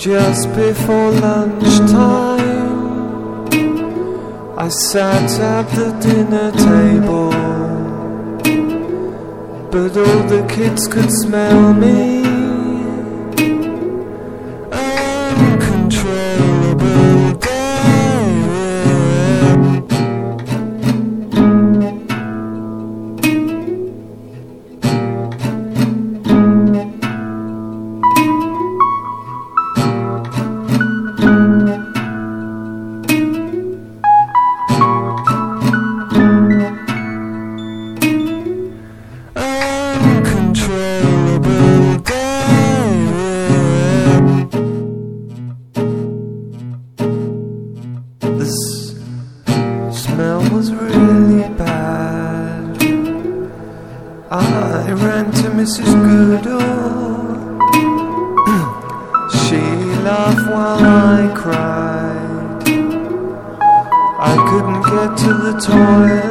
Just before lunchtime, I sat at the dinner table, but all the kids could smell me. Uncontrollable smell was really bad. I ran to Mrs. Goodall. She laughed while I cried. I couldn't get to the toilet.